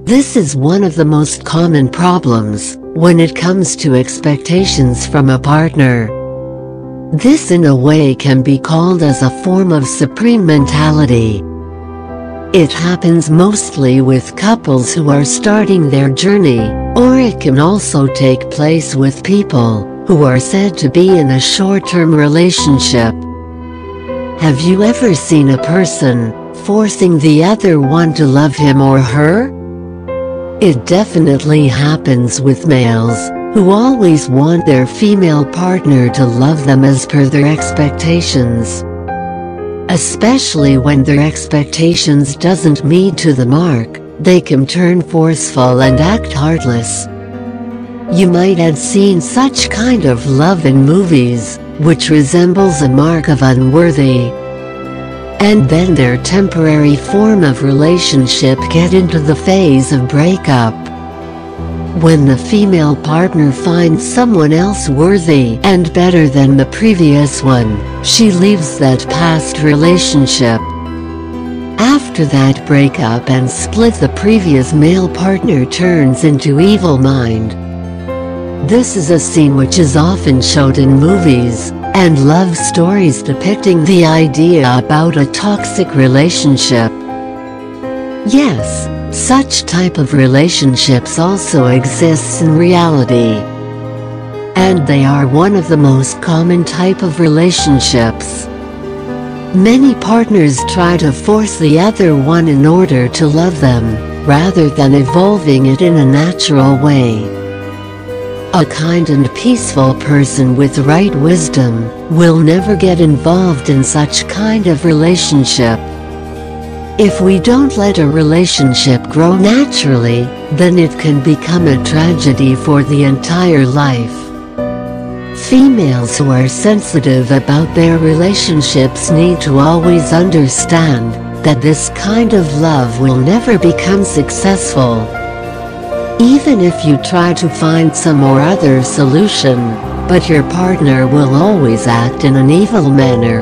This is one of the most common problems when it comes to expectations from a partner. This in a way can be called as a form of supreme mentality. It happens mostly with couples who are starting their journey, or it can also take place with people who are said to be in a short-term relationship. Have you ever seen a person forcing the other one to love him or her? It definitely happens with males who always want their female partner to love them as per their expectations. Especially when their expectations doesn't meet to the mark, they can turn forceful and act heartless. You might have seen such kind of love in movies, which resembles a mark of unworthy. And then their temporary form of relationship get into the phase of breakup. When the female partner finds someone else worthy and better than the previous one, she leaves that past relationship. After that breakup and split, the previous male partner turns into evil mind. This is a scene which is often showed in movies and love stories depicting the idea about a toxic relationship. Yes, such type of relationships also exists in reality. And they are one of the most common type of relationships. Many partners try to force the other one in order to love them, rather than evolving it in a natural way. A kind and peaceful person with right wisdom will never get involved in such kind of relationship. If we don't let a relationship grow naturally, then it can become a tragedy for the entire life. Females who are sensitive about their relationships need to always understand that this kind of love will never become successful. Even if you try to find some or other solution, but your partner will always act in an evil manner.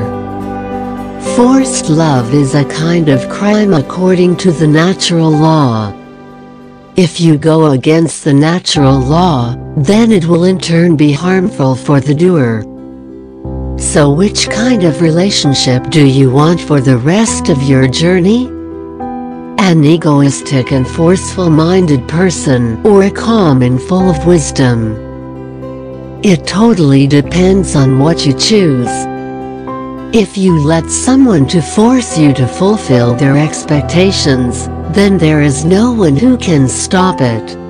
Forced love is a kind of crime according to the natural law. If you go against the natural law, then it will in turn be harmful for the doer. So which kind of relationship do you want for the rest of your journey? An egoistic and forceful-minded person, or a calm and full of wisdom? It totally depends on what you choose. If you let someone to force you to fulfill their expectations, then there is no one who can stop it.